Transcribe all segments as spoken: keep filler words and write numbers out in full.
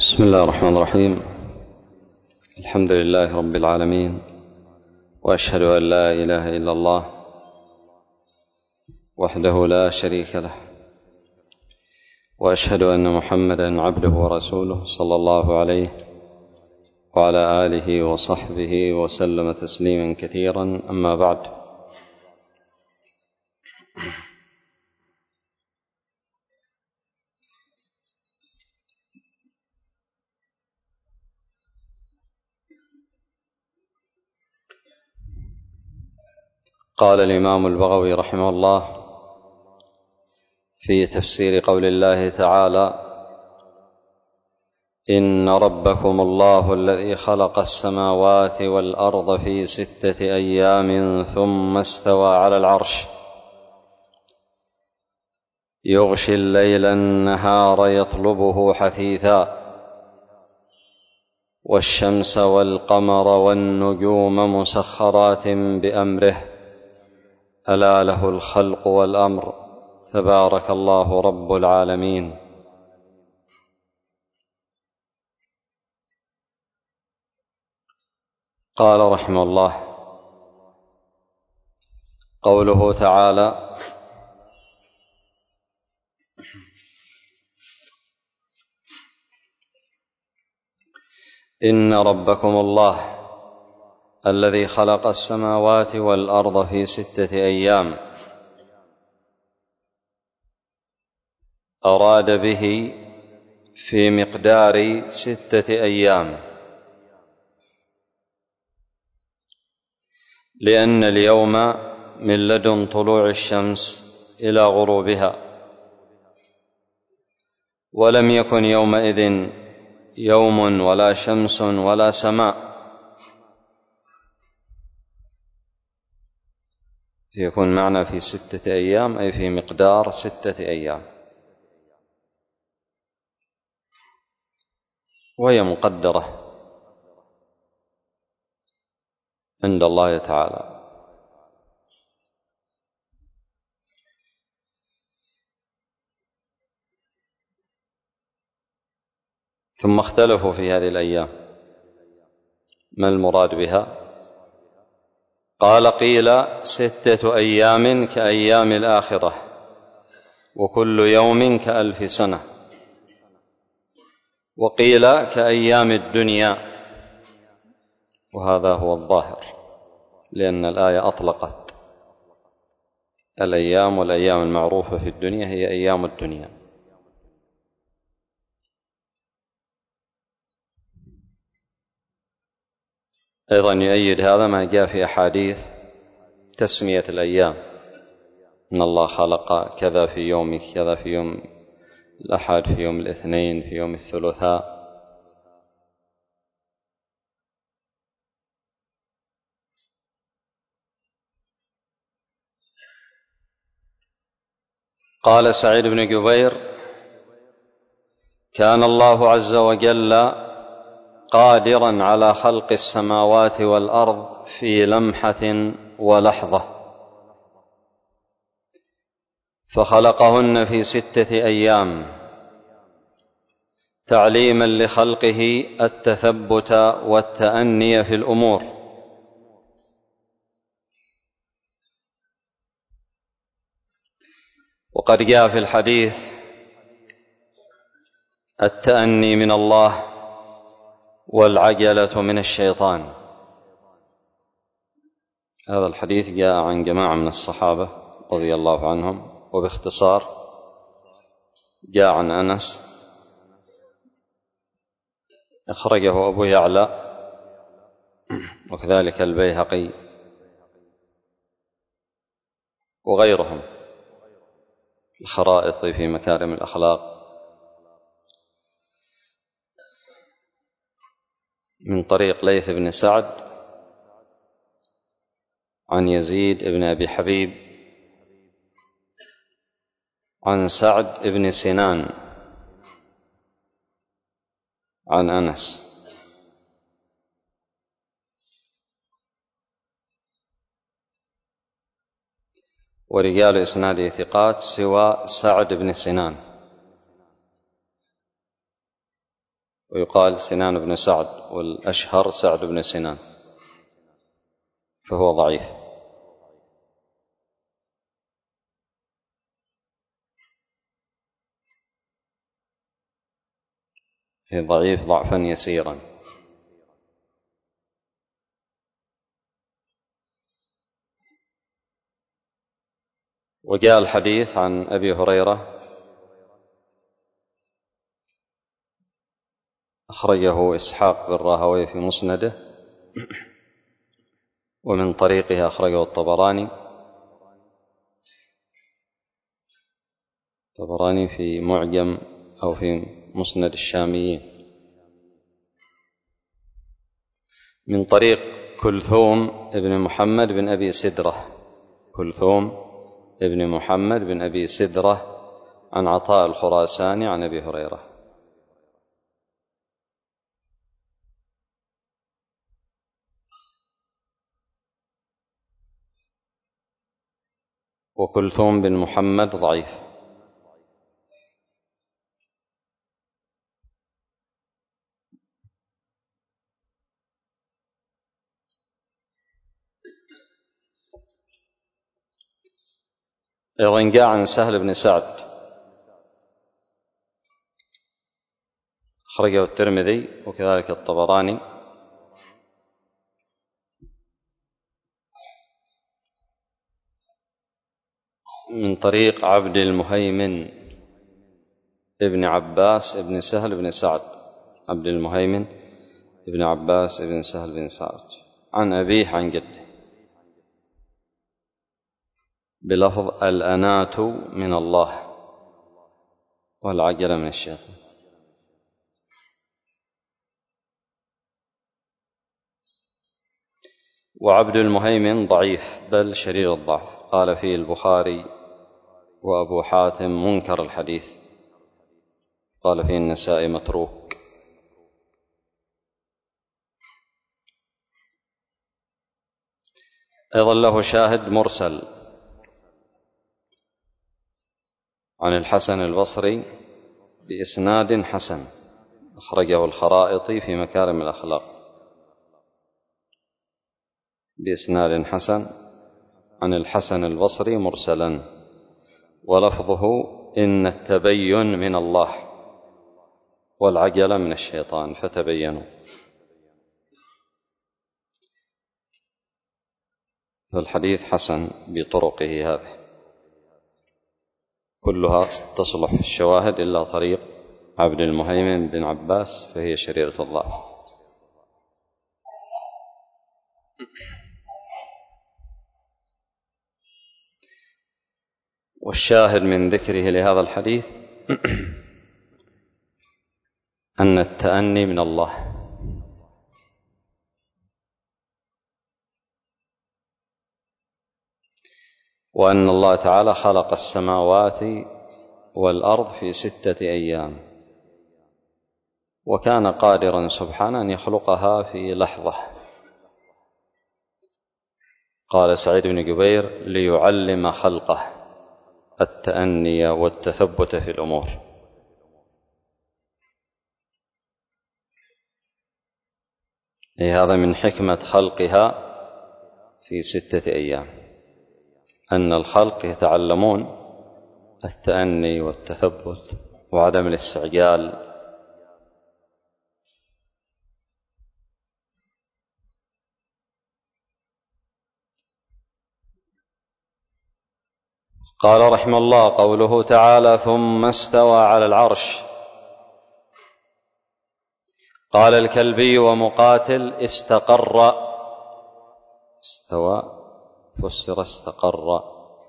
بسم الله الرحمن الرحيم. الحمد لله رب العالمين، وأشهد أن لا إله إلا الله وحده لا شريك له، وأشهد أن محمدا عبده ورسوله صلى الله عليه وعلى آله وصحبه وسلم تسليما كثيرا. أما بعد، قال الإمام البغوي رحمه الله في تفسير قول الله تعالى: إن ربكم الله الذي خلق السماوات والأرض في ستة أيام ثم استوى على العرش يغشي الليل النهار يطلبه حثيثا والشمس والقمر والنجوم مسخرات بأمره ألا له الخلق والأمر تبارك الله رب العالمين. قال رحمه الله: قوله تعالى: إن ربكم الله الذي خلق السماوات والأرض في ستة أيام، أراد به في مقدار ستة أيام، لأن اليوم من لدن طلوع الشمس إلى غروبها، ولم يكن يومئذ يوم ولا شمس ولا سماء، يكون معنا في ستة أيام أي في مقدار ستة أيام، وهي مقدرة عند الله تعالى. ثم اختلفوا في هذه الأيام ما المراد بها. قال: قيل ستة أيام كأيام الآخرة، وكل يوم كألف سنة. وقيل كأيام الدنيا، وهذا هو الظاهر، لأن الآية أطلقت الأيام، والأيام المعروفة في الدنيا هي أيام الدنيا. أيضا يؤيد هذا ما جاء في أحاديث تسمية الأيام: إن الله خلق كذا في يوم كذا، في يوم الأحد، في يوم الاثنين، في يوم الثلاثاء. قال سعيد بن جبير: كان الله عز وجل قادرا على خلق السماوات والأرض في لمحة ولحظة، فخلقهن في ستة أيام تعليما لخلقه التثبت والتأني في الأمور. وقد جاء في الحديث التأني من الله والعجلة من الشيطان. هذا الحديث جاء عن جماعة من الصحابة رضي الله عنهم، وباختصار جاء عن أنس، أخرجه أبو يعلى وكذلك البيهقي وغيرهم، الخرائط في مكارم الأخلاق، من طريق ليث بن سعد عن يزيد بن أبي حبيب عن سعد بن سنان عن أنس. ورجال إسناده ثقات سوى سعد بن سنان. ويقال سنان بن سعد، والأشهر سعد بن سنان، فهو ضعيف. ضعيف ضعفا يسيرا. وجاء الحديث عن أبي هريرة أخرجه إسحاق بن راهويه في مسنده، ومن طريقه أخرجه الطبراني الطبراني في معجم أو في مسند الشاميين، من طريق كلثوم ابن محمد بن أبي سدرة كلثوم ابن محمد بن أبي سدرة عن عطاء الخراساني عن أبي هريرة. وكلثوم بن محمد ضعيف. أيضا جاء عن سهل بن سعد أخرجه الترمذي وكذلك الطبراني من طريق عبد المهيمن ابن عباس ابن سهل بن سعد عبد المهيمن ابن عباس ابن سهل بن سعد عن أبيه عن جده بلفظ الأنات من الله والعجلة من الشيطان. وعبد المهيمن ضعيف بل شديد الضعف، قال فيه البخاري وأبو حاتم منكر الحديث، قال فيه النسائي متروك. أيضا له شاهد مرسل عن الحسن البصري بإسناد حسن، أخرجه الخرائطي في مكارم الأخلاق بإسناد حسن عن الحسن البصري مرسلا، ولفظه إن التبين من الله والعجلة من الشيطان فتبينوا. فالحديث حسن بطرقه هذه كلها تصلح في الشواهد إلا طريق عبد المهيمن بن عباس فهي شريرة الضعف. والشاهد من ذكره لهذا الحديث أن التأني من الله، وأن الله تعالى خلق السماوات والأرض في ستة أيام، وكان قادرا سبحانه أن يخلقها في لحظة. قال سعيد بن جبير ليعلم خلقه التأني والتثبت في الأمور. هذا من حكمة خلقها في ستة أيام، أن الخلق يتعلمون التأني والتثبت وعدم الاستعجال. قال رحمه الله: قوله تعالى ثم استوى على العرش. قال الكلبي ومقاتل استقر، استوى فسر استقر.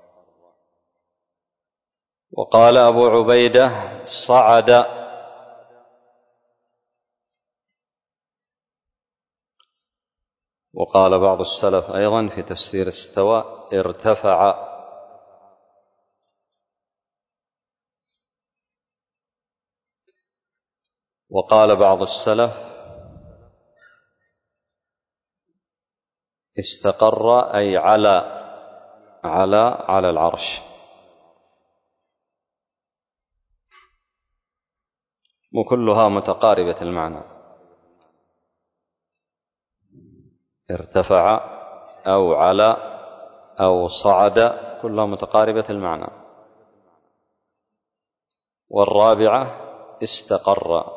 وقال أبو عبيدة صعد. وقال بعض السلف أيضا في تفسير استوى ارتفع. وقال بعض السلف استقر أي على على على العرش. وكلها متقاربة المعنى، ارتفع أو علا أو صعد، كلها متقاربة المعنى. والرابعة استقر.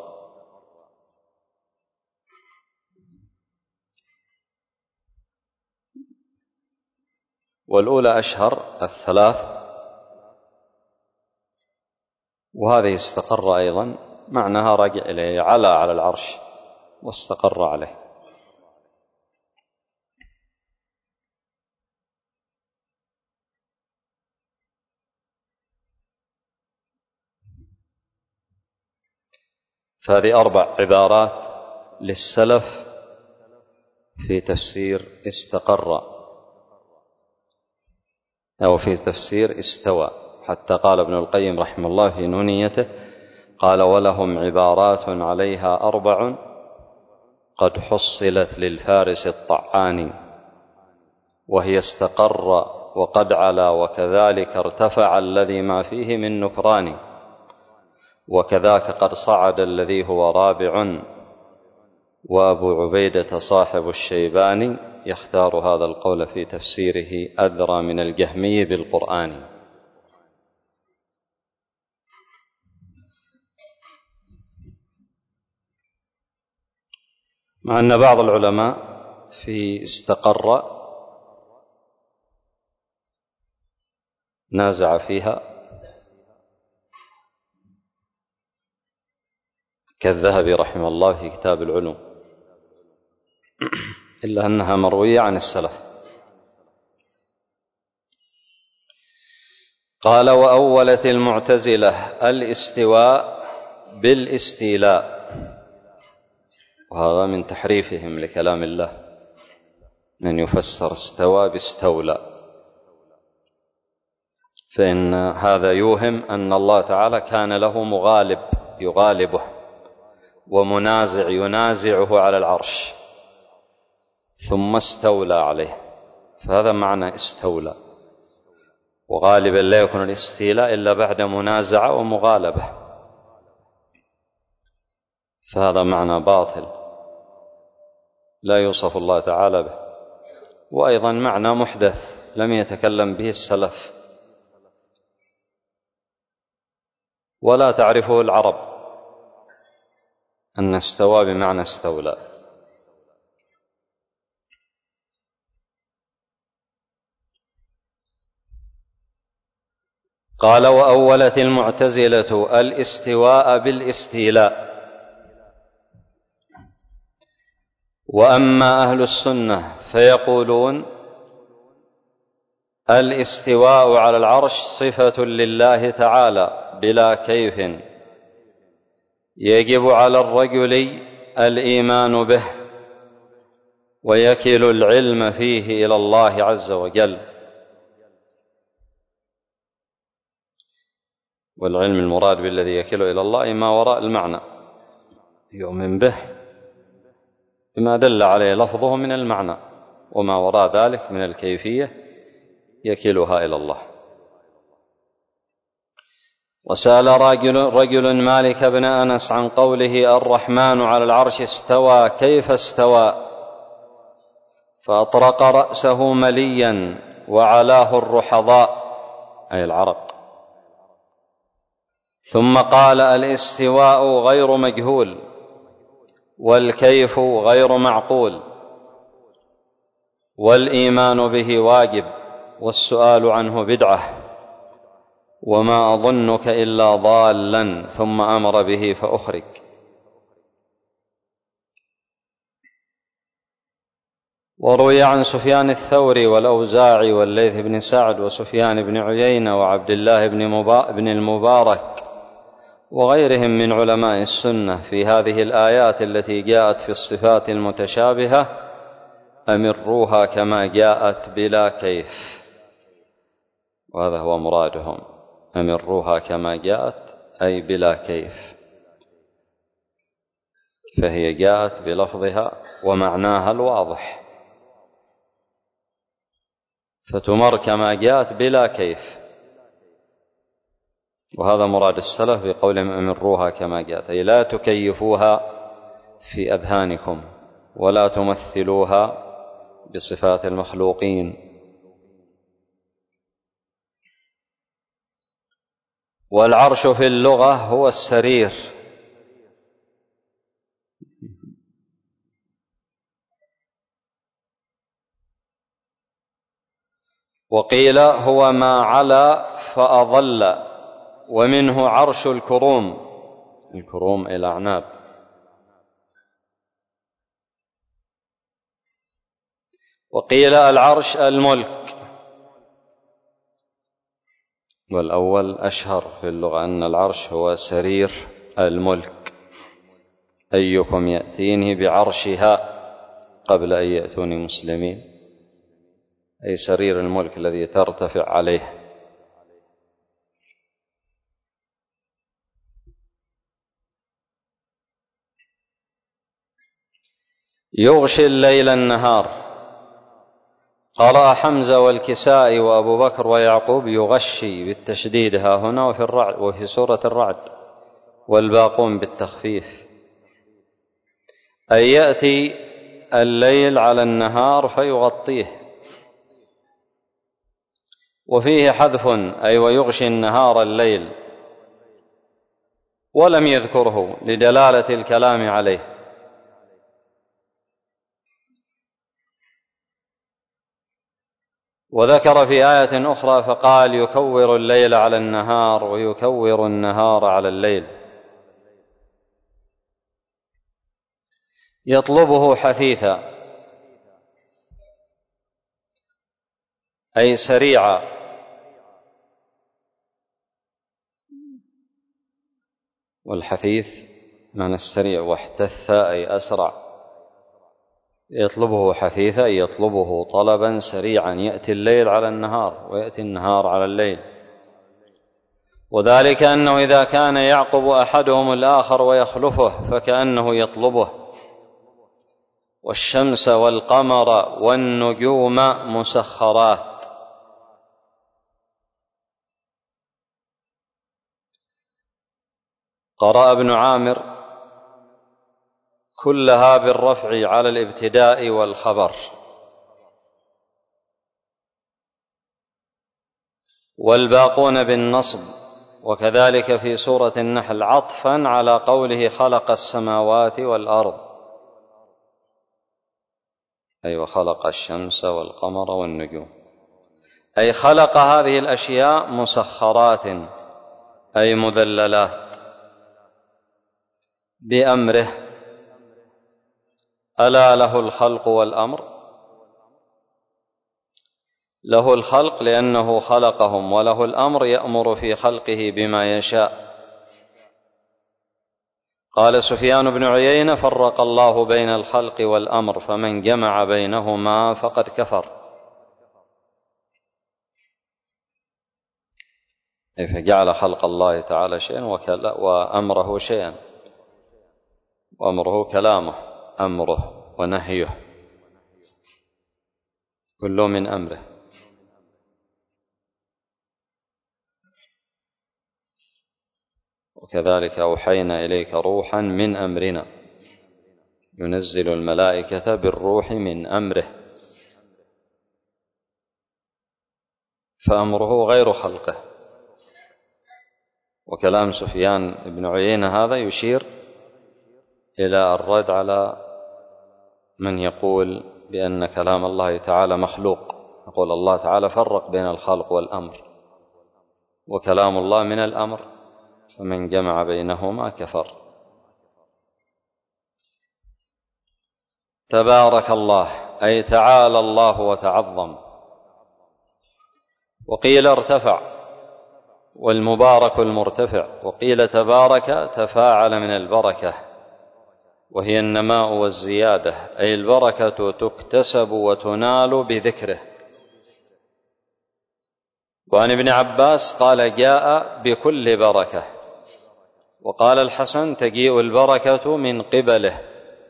والأولى أشهر الثلاث، وهذه استقر أيضا معناها راجع إليه، علا على العرش واستقر عليه. فهذه أربع عبارات للسلف في تفسير استقر أو في تفسير استوى، حتى قال ابن القيم رحمه الله في نونيته قال: ولهم عبارات عليها أربع قد حصلت للفارس الطعان، وهي استقر وقد علا وكذلك ارتفع الذي ما فيه من نكران، وكذاك قد صعد الذي هو رابع، وأبو عبيدة صاحب الشيباني يختار هذا القول في تفسيره أدرى من الجهمي بالقرآن. مع أن بعض العلماء في استقر نازع فيها كالذهبي رحمه الله في كتاب العلوم، إلا أنها مروية عن السلف. قال: وأولت المعتزلة الاستواء بالاستيلاء، وهذا من تحريفهم لكلام الله، من يفسر استوى باستولى، فإن هذا يوهم أن الله تعالى كان له مغالب يغالبه ومنازع ينازعه على العرش ثم استولى عليه، فهذا معنى استولى. وغالبا لا يكون الاستيلاء إلا بعد منازعة ومغالبة، فهذا معنى باطل لا يوصف الله تعالى به، وأيضا معنى محدث لم يتكلم به السلف ولا تعرفه العرب، أن استوى بمعنى استولى. قال: وأولت المعتزلة الاستواء بالاستيلاء، وأما أهل السنة فيقولون الاستواء على العرش صفة لله تعالى بلا كيف، يجب على الرجل الإيمان به ويكل العلم فيه إلى الله عز وجل. والعلم المراد بالذي يكل إلى الله ما وراء المعنى، يؤمن به بما دل عليه لفظه من المعنى، وما وراء ذلك من الكيفية يكلها إلى الله. وسأل رجل, رجل مالك بن أنس عن قوله الرحمن على العرش استوى كيف استوى، فأطرق رأسه مليا وعلاه الرحضاء أي العرق، ثم قال الاستواء غير مجهول والكيف غير معقول، والإيمان به واجب والسؤال عنه بدعة، وما أظنك إلا ضالا، ثم أمر به فأخرج. وروي عن سفيان الثوري والأوزاعي والليث بن سعد وسفيان بن عيينة وعبد الله بن المبارك وغيرهم من علماء السنة في هذه الآيات التي جاءت في الصفات المتشابهة: أمروها كما جاءت بلا كيف، وهذا هو مرادهم، أمروها كما جاءت أي بلا كيف، فهي جاءت بلفظها ومعناها الواضح، فتمر كما جاءت بلا كيف. وهذا مراد السلف بقولهم أمروها كما جاءت، أي لا تكيفوها في أذهانكم ولا تمثلوها بصفات المخلوقين. والعرش في اللغة هو السرير، وقيل هو ما علا فأضل، ومنه عرش الكروم، الكروم إلى أعناب. وقيل العرش الملك، والأول أشهر في اللغة، أن العرش هو سرير الملك، أيكم يأتيني بعرشها قبل أن يأتوني مسلمين، أي سرير الملك الذي ترتفع عليه. يغشي الليل النهار، قرأ حمزة والكسائي وأبو بكر ويعقوب يغشي بالتشديد ها هنا وفي الرعد وفي سورة الرعد، والباقون بالتخفيف، أي يأتي الليل على النهار فيغطيه. وفيه حذف، أي ويغشي النهار الليل، ولم يذكره لدلالة الكلام عليه. وذكر في آية أخرى فقال يكور الليل على النهار ويكور النهار على الليل. يطلبه حثيثا، أي سريعا، والحثيث معنى السريع، واحتث أي أسرع. يطلبه حثيثا يطلبه طلبا سريعا، يأتي الليل على النهار ويأتي النهار على الليل. وذلك أنه إذا كان يعقب أحدهم الآخر ويخلفه فكأنه يطلبه. والشمس والقمر والنجوم مسخرات، قرأ ابن عامر كلها بالرفع على الابتداء والخبر، والباقون بالنصب، وكذلك في سورة النحل عطفا على قوله خلق السماوات والأرض، أي وخلق الشمس والقمر والنجوم، أي خلق هذه الأشياء مسخرات، أي مذللات بأمره. ألا له الخلق والأمر، له الخلق لأنه خلقهم، وله الأمر يأمر في خلقه بما يشاء. قال سفيان بن عيينة فرق الله بين الخلق والأمر، فمن جمع بينهما فقد كفر، أي فجعل خلق الله تعالى شيئا وأمره شيئا، وأمره كلامه، أمره ونهيه كله من أمره. وكذلك أوحينا إليك روحا من أمرنا، ينزل الملائكة بالروح من أمره، فأمره غير خلقه. وكلام سفيان بن عيينة هذا يشير إلى الرد على من يقول بأن كلام الله تعالى مخلوق. يقول الله تعالى فرق بين الخلق والأمر، وكلام الله من الأمر، فمن جمع بينهما كفر. تبارك الله، أي تعالى الله وتعظم. وقيل ارتفع، والمبارك المرتفع. وقيل تبارك تفاعل من البركة، وهي النماء والزيادة، أي البركة تكتسب وتنال بذكره. وعن ابن عباس قال جاء بكل بركة. وقال الحسن تجيء البركة من قبله.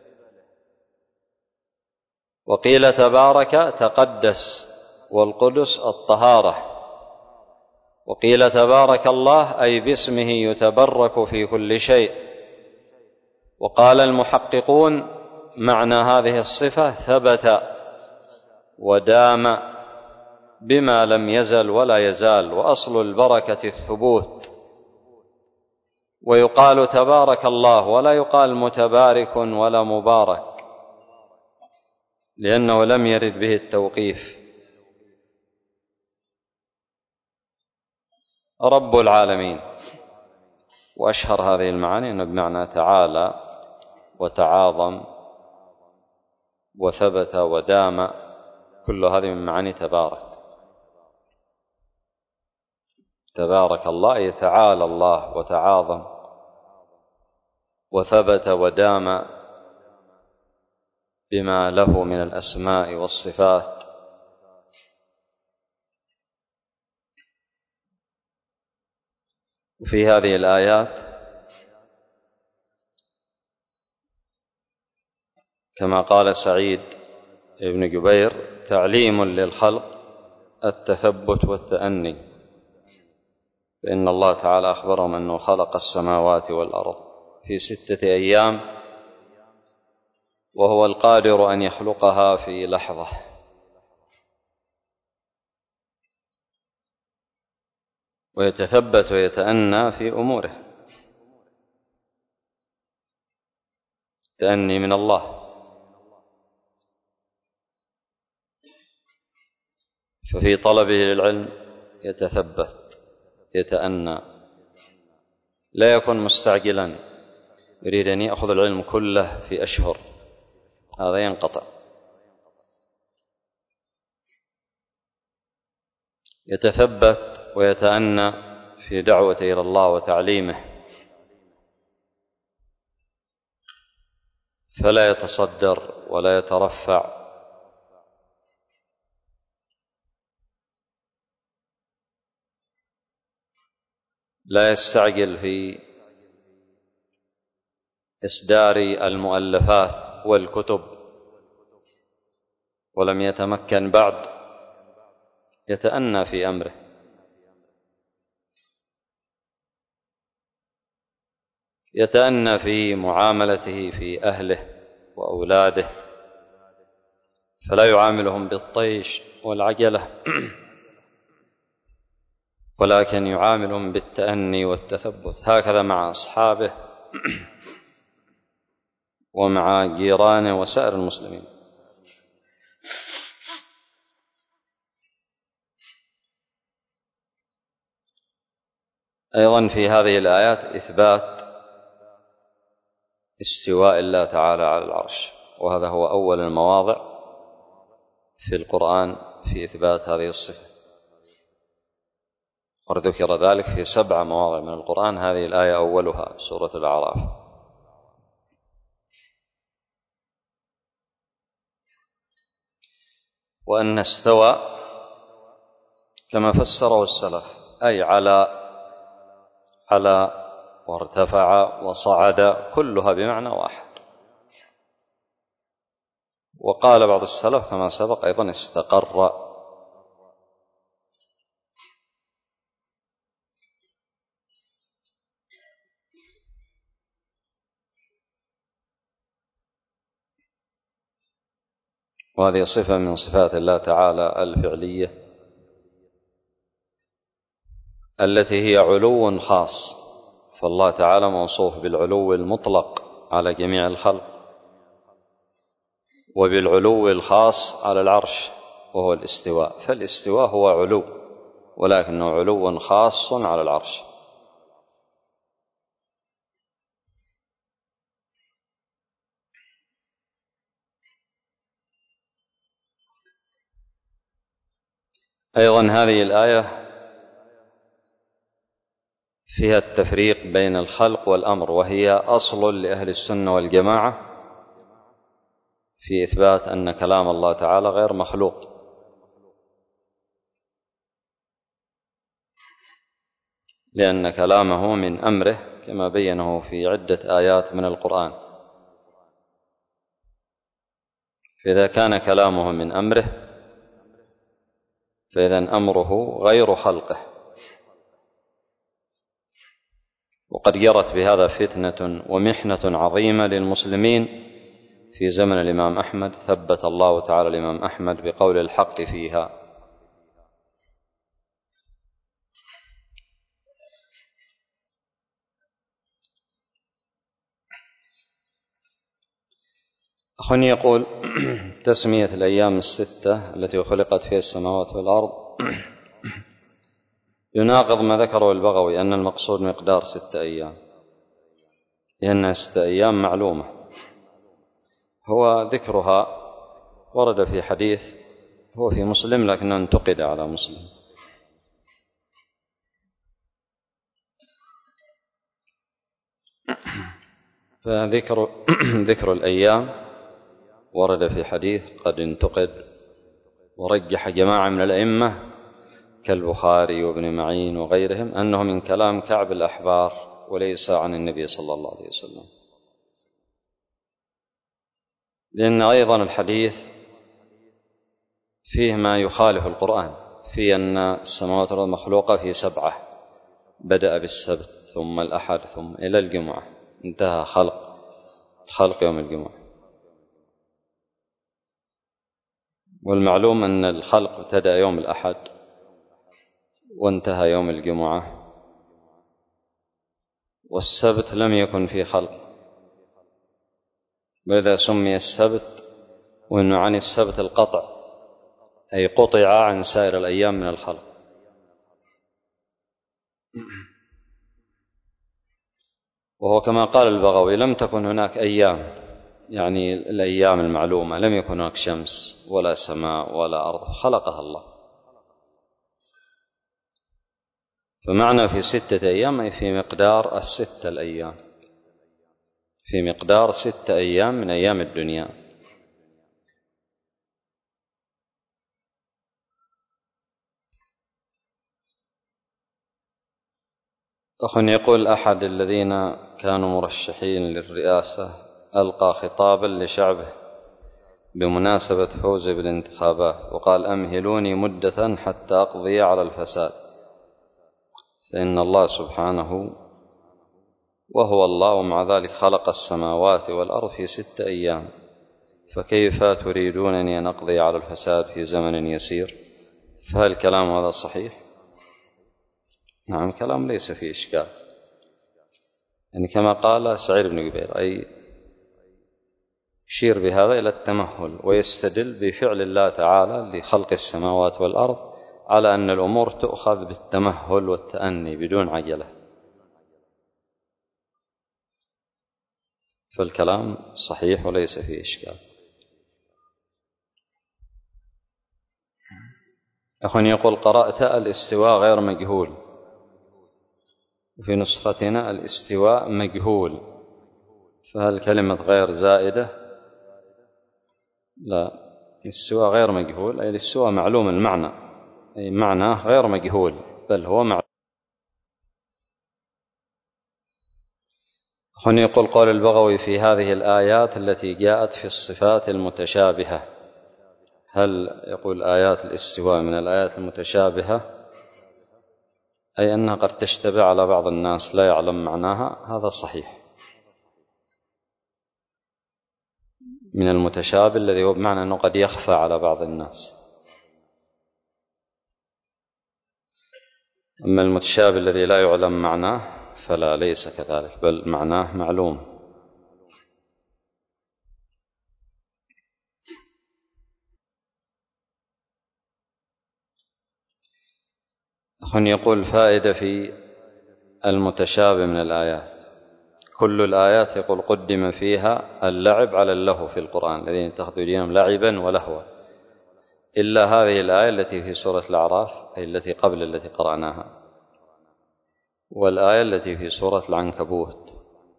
وقيل تبارك تقدس، والقدس الطهارة. وقيل تبارك الله أي باسمه يتبرك في كل شيء. وقال المحققون معنى هذه الصفة ثبت ودام بما لم يزل ولا يزال، وأصل البركة الثبوت. ويقال تبارك الله ولا يقال متبارك ولا مبارك، لأنه لم يرد به التوقيف. رب العالمين. وأشهر هذه المعاني أنه بمعنى تعالى وتعاظم وثبت ودام، كل هذه من معاني تبارك. تبارك الله أي تعالى الله وتعاظم وثبت ودام بما له من الأسماء والصفات. وفي هذه الآيات كما قال سعيد بن جبير تعليم للخلق التثبت والتأني، فإن الله تعالى أخبرهم أنه خلق السماوات والأرض في ستة أيام، وهو القادر أن يخلقها في لحظة. ويتثبت ويتأنى في أموره، تأني من الله. ففي طلبه للعلم يتثبت يتأنى، لا يكون مستعجلا يريد أن يأخذ العلم كله في أشهر، هذا ينقطع. يتثبت ويتأنى في دعوته إلى الله وتعليمه، فلا يتصدر ولا يترفع، لا يستعجل في إصدار المؤلفات والكتب ولم يتمكن بعد، يتأنى في أمره. يتأنى في معاملته في أهله وأولاده، فلا يعاملهم بالطيش والعجلة، ولكن يعاملهم بالتأني والتثبت. هكذا مع أصحابه ومع جيرانه وسائر المسلمين. أيضا في هذه الآيات إثبات استواء الله تعالى على العرش، وهذا هو أول المواضع في القرآن في إثبات هذه الصفة، وذكر ذلك في سبع مواضع من القرآن، هذه الآية أولها سورة الأعراف. وأن استوى كما فسره السلف أي على على وارتفع وصعد، كلها بمعنى واحد. وقال بعض السلف كما سبق أيضا استقر. وهذه صفة من صفات الله تعالى الفعلية التي هي علو خاص، فالله تعالى موصوف بالعلو المطلق على جميع الخلق، وبالعلو الخاص على العرش وهو الاستواء. فالاستواء هو علو، ولكنه علو خاص على العرش. أيضا هذه الآية فيها التفريق بين الخلق والأمر، وهي أصل لأهل السنة والجماعة في إثبات أن كلام الله تعالى غير مخلوق، لأن كلامه من أمره كما بينه في عدة آيات من القرآن. فإذا كان كلامه من أمره فإذن أمره غير خلقه، وقد جرت بهذا فتنة ومحنة عظيمة للمسلمين في زمن الإمام أحمد، ثبت الله تعالى الإمام أحمد بقول الحق فيها. أخوني يقول: تسمية الأيام الستة التي خلقت فيها السماوات والأرض يناقض ما ذكره البغوي أن المقصود مقدار ستة أيام، لأنها ستة أيام معلومة. هو ذكرها ورد في حديث هو في مسلم لكنه انتقد على مسلم. فذكر ذكر الأيام ورد في حديث قد انتقد، ورجح جماعة من الأئمة كالبخاري وابن معين وغيرهم أنه من كلام كعب الأحبار وليس عن النبي صلى الله عليه وسلم، لأن أيضا الحديث فيه ما يخالف القرآن، في أن السماوات والأرض مخلوقة في سبعة، بدأ بالسبت ثم الأحد ثم إلى الجمعة، انتهى خلق الخلق يوم الجمعة. والمعلوم أن الخلق ابتدأ يوم الأحد وانتهى يوم الجمعة، والسبت لم يكن في خلق، ولذا سمي السبت، وأنه عن السبت القطع، أي قطع عن سائر الأيام من الخلق. وهو كما قال البغوي: لم تكن هناك أيام، يعني الأيام المعلومة، لم يكن هناك شمس ولا سماء ولا أرض، خلقها الله. فمعنى في ستة أيام أي في مقدار الستة الأيام، في مقدار ستة أيام من أيام الدنيا. أخ يقول: أحد الذين كانوا مرشحين للرئاسة ألقى خطابا لشعبه بمناسبة فوزه بالانتخابات وقال: أمهلوني مدة حتى أقضي على الفساد، فإن الله سبحانه وهو الله ومع ذلك خلق السماوات والأرض في ستة أيام، فكيف تريدونني أن أقضي على الفساد في زمن يسير؟ فهل كلام هذا صحيح؟ نعم، كلام ليس فيه إشكال، يعني كما قال سعيد بن جبير، أي يشير بهذا إلى التمهل، ويستدل بفعل الله تعالى لخلق السماوات والأرض على أن الأمور تؤخذ بالتمهل والتأني بدون عجلة. فالكلام صحيح وليس فيه إشكال. أخوان يقول: قرأت الاستواء غير مجهول، وفي نسختنا الاستواء مجهول، فهل كلمة غير زائدة؟ لا، الاستواء غير مجهول، أي الاستواء معلوم المعنى، أي معناه غير مجهول، بل هو معلوم. أخوان يقول: قول البغوي في هذه الآيات التي جاءت في الصفات المتشابهة، هل يقول آيات الاستواء من الآيات المتشابهة، أي أنها قد تشتبه على بعض الناس لا يعلم معناها؟ هذا صحيح، من المتشابه الذي هو بمعنى أنه قد يخفى على بعض الناس. أما المتشابه الذي لا يعلم معناه فلا، ليس كذلك، بل معناه معلوم. أخ يقول: فائدة في المتشابه من الآيات. كل الآيات يقول قدم فيها اللعب على اللهو في القرآن، الذين اتخذوا دينهم لعبا ولهوا، إلا هذه الآية التي في سورة الأعراف، أي التي قبل التي قرأناها، والآية التي في سورة العنكبوت: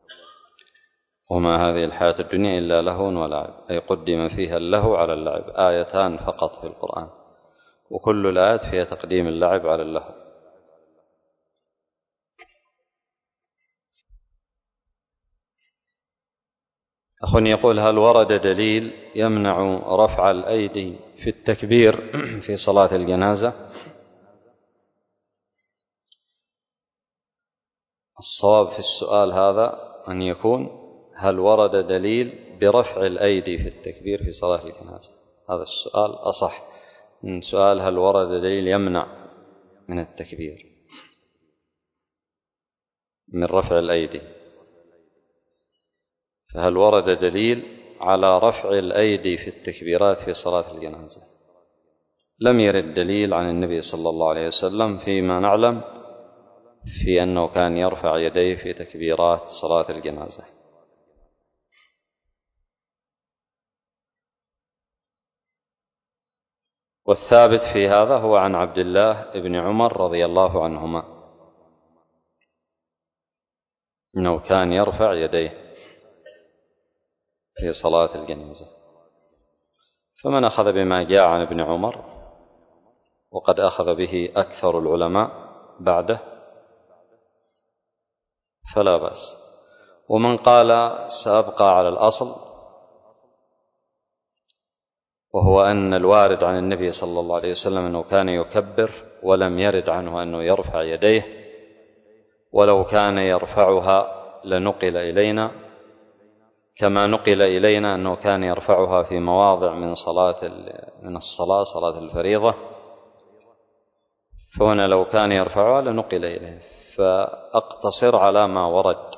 وما هذه الحياة الدنيا إلا لهو ولعب، أي قدم فيها اللهو على اللعب، آيتان فقط في القرآن، وكل الآيات فيها تقديم اللعب على اللهو. أخ يقول: هل ورد دليل يمنع رفع الأيدي في التكبير في صلاة الجنازة؟ الصواب في السؤال هذا أن يكون هل ورد دليل برفع الأيدي في التكبير في صلاة الجنازة؟ هذا السؤال أصح من سؤال هل ورد دليل يمنع من التكبير من رفع الأيدي. فهل ورد دليل على رفع الأيدي في التكبيرات في صلاة الجنازة؟ لم يرد دليل عن النبي صلى الله عليه وسلم فيما نعلم في أنه كان يرفع يديه في تكبيرات صلاة الجنازة. والثابت في هذا هو عن عبد الله بن عمر رضي الله عنهما أنه كان يرفع يديه في صلاة الجنازة. فمن أخذ بما جاء عن ابن عمر، وقد أخذ به أكثر العلماء بعده، فلا بأس. ومن قال سأبقى على الأصل، وهو أن الوارد عن النبي صلى الله عليه وسلم أنه كان يكبر ولم يرد عنه أنه يرفع يديه، ولو كان يرفعها لنقل إلينا، كما نقل إلينا أنه كان يرفعها في مواضع من صلاة من الصلاة صلاة الفريضة، فهنا لو كان يرفعها لنقل إليه، فأقتصر على ما ورد.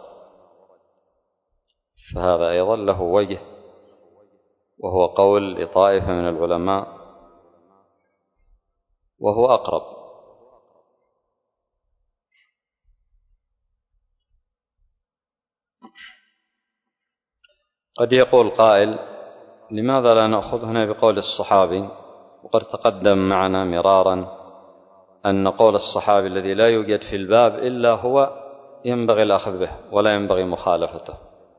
فهذا أيضا له وجه، وهو قول لطائفة من العلماء، وهو أقرب. قد يقول قائل: لماذا لا نأخذ هنا بقول الصحابي؟ وقد تقدم معنا مرارا أن قول الصحابي الذي لا يوجد في الباب إلا هو ينبغي الأخذ به ولا ينبغي مخالفته.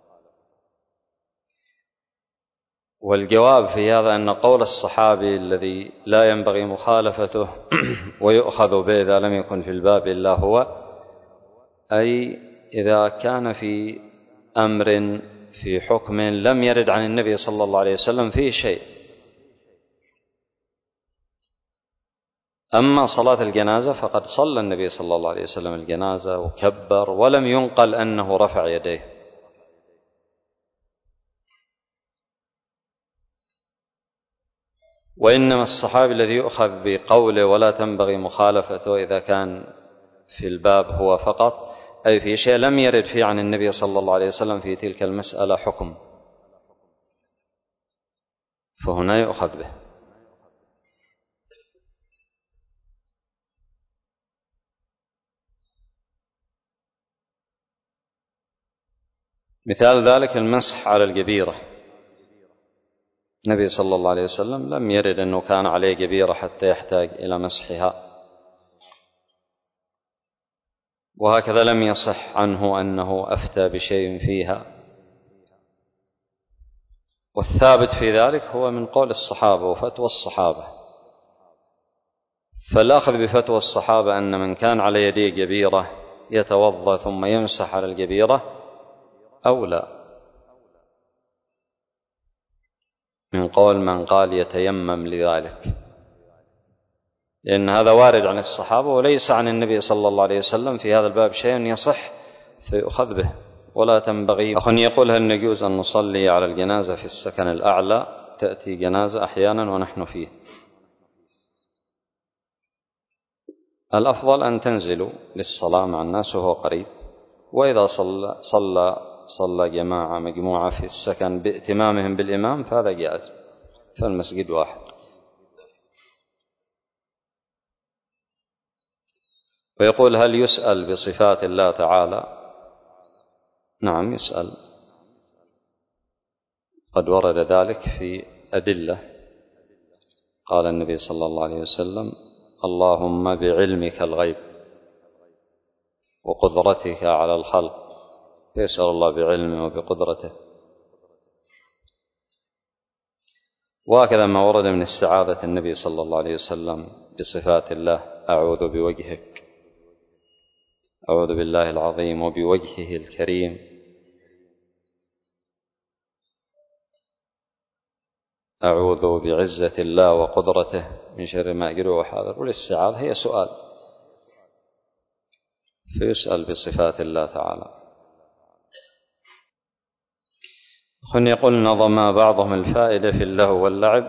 والجواب في هذا أن قول الصحابي الذي لا ينبغي مخالفته ويؤخذ به إذا لم يكن في الباب إلا هو، أي إذا كان في أمر في حكم لم يرد عن النبي صلى الله عليه وسلم فيه شيء. أما صلاة الجنازة فقد صلى النبي صلى الله عليه وسلم الجنازة وكبر، ولم ينقل أنه رفع يديه. وإنما الصحابي الذي يؤخذ بقوله ولا تنبغي مخالفته إذا كان في الباب هو فقط، أي في شيء لم يرد فيه عن النبي صلى الله عليه وسلم في تلك المسألة حكم، فهنا يؤخذ به. مثال ذلك المسح على الجبيرة. النبي صلى الله عليه وسلم لم يرد أنه كان عليه جبيرة حتى يحتاج إلى مسحها، وهكذا لم يصح عنه أنه أفتى بشيء فيها. والثابت في ذلك هو من قول الصحابة وفتوى الصحابة. فالأخذ بفتوى الصحابة أن من كان على يديه جبيرة يتوضأ ثم يمسح على الجبيرة أولى من قول من قال يتيمم لذلك، لأن هذا وارد عن الصحابة وليس عن النبي صلى الله عليه وسلم في هذا الباب شيء يصح فيؤخذ به. ولا تنبغي. أخ يقول: هل يجوز أن نصلي على الجنازة في السكن الأعلى؟ تأتي جنازة أحيانا ونحن فيه. الأفضل أن تنزلوا للصلاة مع الناس وهو قريب، وإذا صلى صلى صلى جماعة مجموعة في السكن بائتمامهم بالإمام فهذا جائز، فالمسجد واحد. ويقول: هل يسأل بصفات الله تعالى؟ نعم يسأل، قد ورد ذلك في أدلة. قال النبي صلى الله عليه وسلم: اللهم بعلمك الغيب وقدرتك على الخلق، يسأل الله بعلمه وبقدرته. وهكذا ما ورد من استعاذة النبي صلى الله عليه وسلم بصفات الله: أعوذ بوجهك، أعوذ بالله العظيم وبوجهه الكريم، أعوذ بعزة الله وقدرته من شر ما أجر وحاذر. والاستعاذة هي سؤال، فيسأل بصفات الله تعالى. أخ يقول نظم بعضهم الفائدة في اللهو واللعب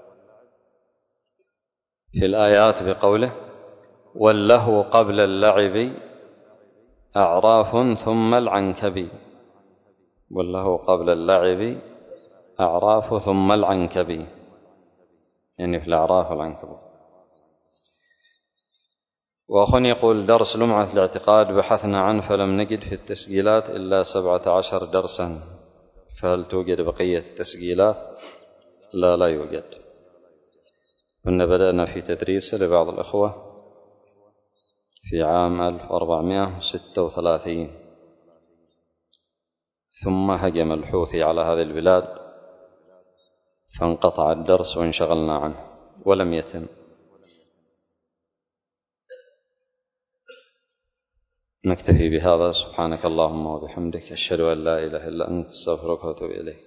في الآيات بقوله: واللهو قبل اللعب أعراف ثم العنكبي. واللهو قبل اللعب أعراف ثم العنكبي، يعني في الأعراف والعنكبوت. وأخ يقول درس لمعة الاعتقاد بحثنا عنه فلم نجد في التسجيلات إلا سبعة عشر درسا، فهل توجد بقية التسجيلات؟ لا، لا يوجد. كنا بدأنا في تدريسه لبعض الأخوة في عام ألف وأربعمائة وستة وثلاثين، ثم هجم الحوثي على هذه البلاد فانقطع الدرس وانشغلنا عنه ولم يتم. نكتفي بهذا. سبحانك اللهم وبحمدك، أشهد أن لا إله إلا أنت، استغفرك وأتوب إليك.